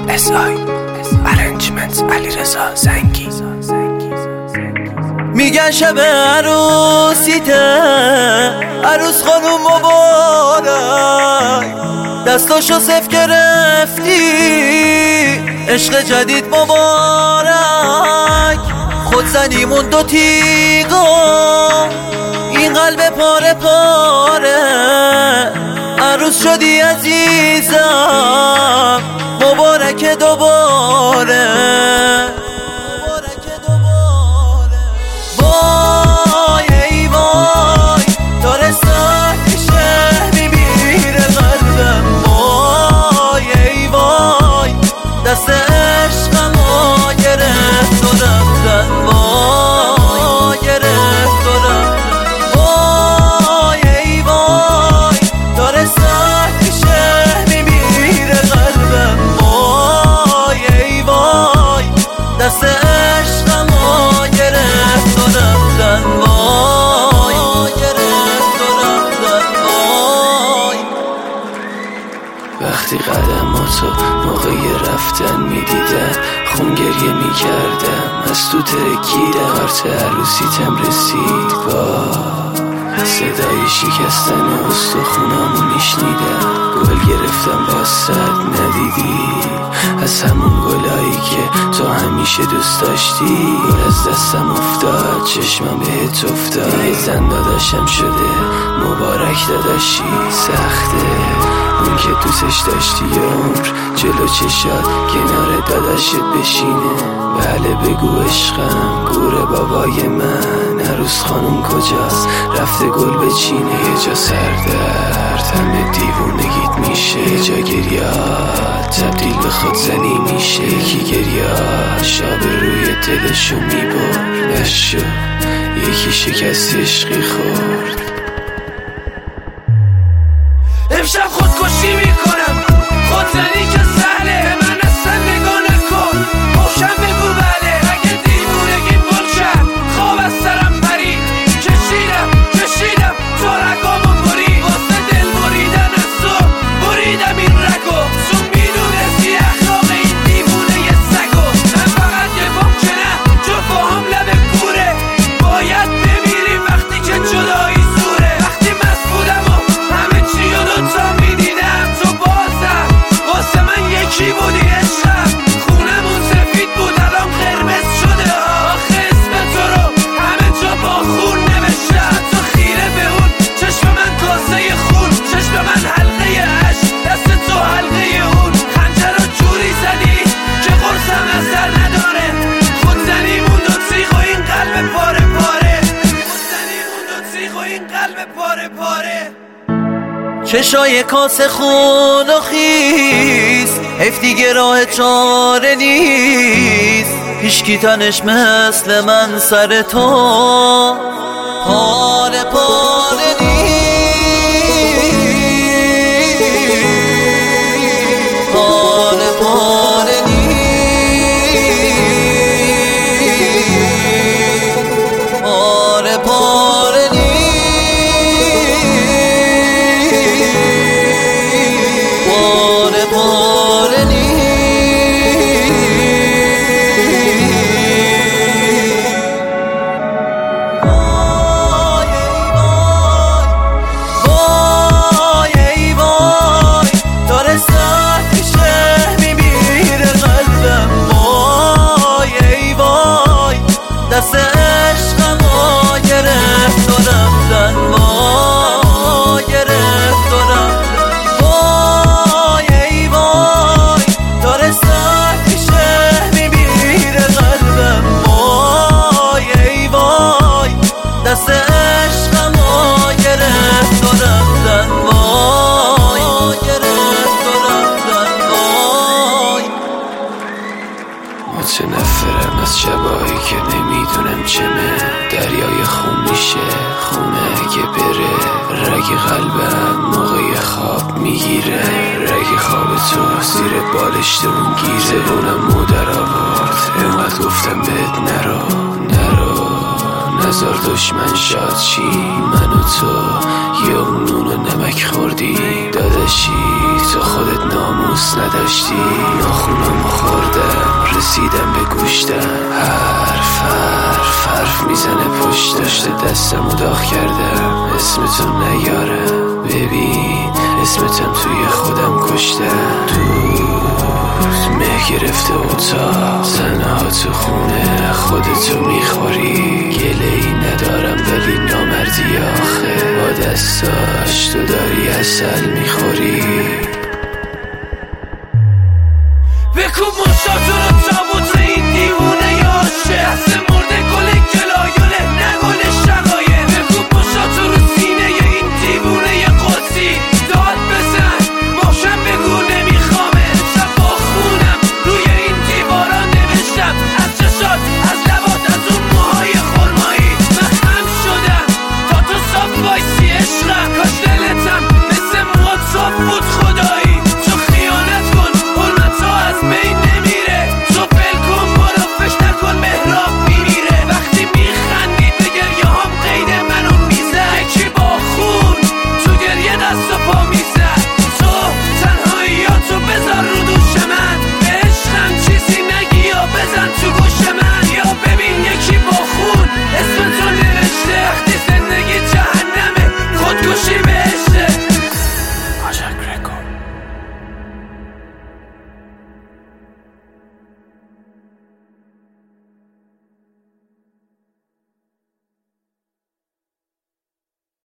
SI Arrangements علیرضا زنگی. میگن شب عروسیته، عروس خانوم مبارک، دستاشو صف گرفتی، عشق جدید مبارک. خود زنیمون دو تیغا، این قلب پاره پاره، عروس شدی عزیزم، مبارک دوباره. وای ای وای داره سخت میشه، میمیره قلبم. وای ای وای دست عشقمو گرفت و رفتن، وای گرفت و رفتن. وای ای وای داره سخت میشه، میمیره قلبم. وای ای وای دست عشقمو گرفت و رفتن، وای گرفت و رفتن. وای وقتی قدماتو موقع رفتن میدیدم، خون گریه میکردم، از تو ترکیدم. کارت عروسیتم رسید، با صدای شکستن استخونامو میشنیدم. گل گرفتم واسد ندیدی، از همون گلایی که تو همیشه دوست داشتی. گل از دستم افتاد، چشمم بهت افتاد. زن داداشم شده، مبارک داداشی. سخته اون که دوستش داشتی یه عمر جلو چشات کنار داداشت بشینه. بله بگو عشقم، گور بابای من، عروس خانوم کجاست؟ رفته گل بچینه. یه جا سردرد همه دیوونگیت میشه، یه جا گریات تبدیل به خودزنی میشه. یکی گریاش آب روی دلشو میبر، بس شد یکی شکست عشقی خورد. امشب خودکشی میکنم، خودزنی که سهله، من اصلا نگاه نکن، روشن بگو بله. اگه دیوونگی بل شد، خواب از سرم پرید، کشیدم تو رگامو برید. واسه دل بریدن از تو بریدم این رگو، تو میدونستی اخلاق این دیوونه یه سگو. من فقط یه بام که نه، جو فاهم لب کوره، باید بمیریم وقتی که جدایی زوره. وقتی مست بودم و همه چی و دوتا میدیدم، تو بازم واسه من یکی بودی عشقم. خونمون سفید بود الان قرمز شده، آخه اسم تو رو همه جا با خون نوشتم. تو خیره به اون چشم من کاسه خون، چشم من حلقه عشق، دست تو حلقه اون. خنجر رو جوری زدی که قرصم اثر نداره، خود زنیمون دو تیغ و این قلب پاره پاره، خود زنیمون دو تیغ و این قلب پاره پاره. چشای کاسه خون و خیس، حیف دیگه راه چاره نیست. هیچکی تنش مثل من سر تو پاره پاره نیست، پاره پاره نیست، پاره پاره نیست. دست عشقمو گرفت و رفتن، وای گرفت و رفتن. وای ای وای داره سخت میشه، میمیره قلبم. وای ای وای دست عشقمو گرفت و رفتن، وای گرفت و رفتن. وای متنفرم از شبایی که نمیدونم چمه، دریای خون میشه خونه اگه بره. رگ قلبم موقع خواب میگیره، رگ خواب تو زیر بالشت اون گیره. زبونم مادر آورد، اینقدر گفتم بهت نرو نزار دشمن شاد چی. من و تو یه نون و نمک خوردی داداشی، تو خودت ناموس دوست نداشتی. ناخونامو خوردم رسیدم به گوشتم، حرف میزنه پشت. داشته دستمو داغ کردم اسمتو نیارم. ببین اسمتم توی خودم کشتم. دود مه گرفته اتاق، زنها تو خونه خودتو میخوری. گله ای ندارم ولی نامردی آخه، با دستاش تو داری عسل میخوری.